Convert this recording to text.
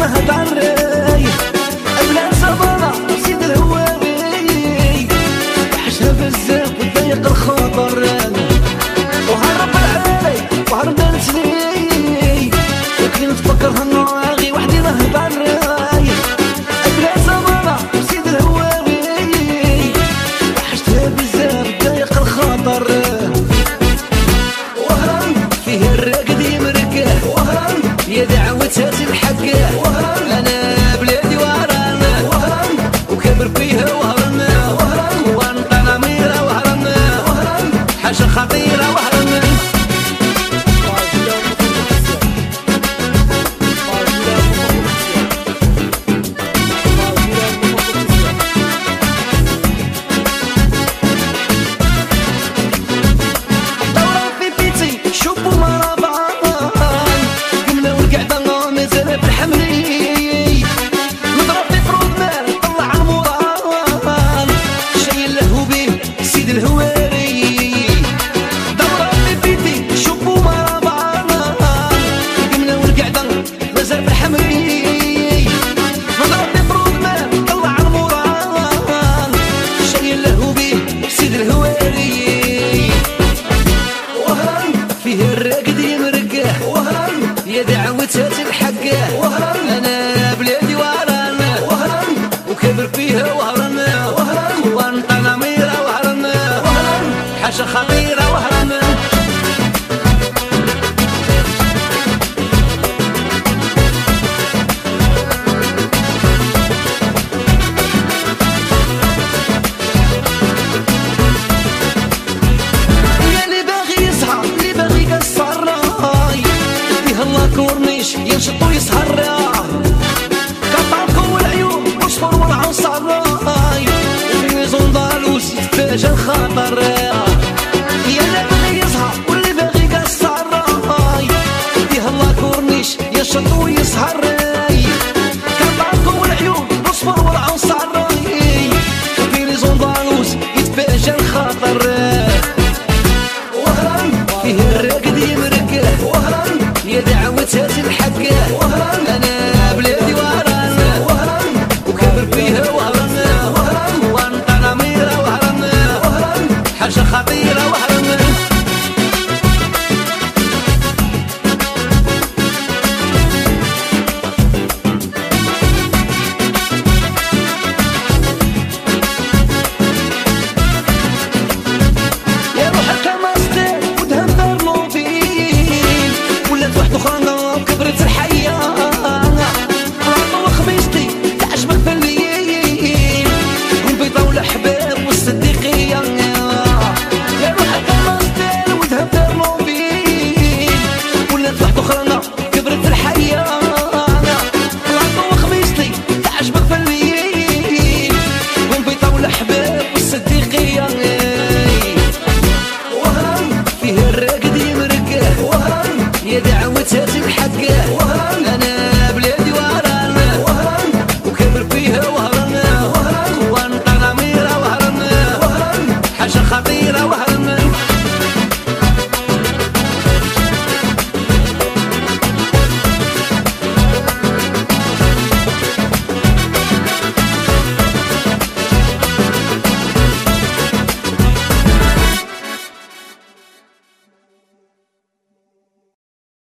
نهضر بلا صبرة سيد الهواوي وحشها بزاف وضيق الخاطر وهرب العالي وهرب نسلي لكن نتفكر هالنواغي وحدي نهضر بلا صبرة سيد الهواوي وحشتها بزاف وضيق الخاطر فيه الراقد يمرقه يا دعوتها الحقه انا بلادي وهرانا وكبر فيها وهرنا وانطنا ميره وهرنا حاجه خطيره وهرنا دورة في بيتي شوفوا مرابعان قمنا والقعده مازال بالحملي نضرب في فرود مال طلع الموران شايل له بيه سيد الهواري دورة في بيتي شوفوا مرابعان قمنا والقعده مازال بالحملي نضرب في فرود مال طلع الموران شايل له بيه سيد الهواري فيه الراقد يمرقه يا دعوتها الحقه انا بلادي وهرانا وكبر فيها وهرنا وانطنا ميره وهرنا حاجه خطيره وهرنا كورنيش ينشط ويسهر كطالكم والعيون والصفر والعنصر وفي ميزون دالوس يتفاجأ الخطر يا اللي باغي يسهر واللي باغي يقصر يديه الله كورنيش ينشط ويسهر كطالكم والعيون والصفر والعنصر وفي ميزون دالوس يتفاجأ الخطر فيه الراقد يمرقه يا دعوتها الحقه انا بلادي وهرانا وكبر فيها وهرنا وانطنا ميره وهرنا حاجه خطيره وهرنا يا روح الكماستر ودهم برموبيل ولات واحدة أخرى كبرت الحياة العطا وخميستي تعجبك في الليل والبيضة والأحباب والصديقية يا روح الكماستر وذهب برموبيل ولات واحدة أخرى كبرت الحياة العطا وخميستي تعجبك في الليل والبيضة والأحباب والصديقية فيه الراقد يمرقه يا دعوتها الحقه انا بلادي وهرانا وكبر فيها وهرنا وانطنا ميره وهرنا حاجه خطيره وهرنا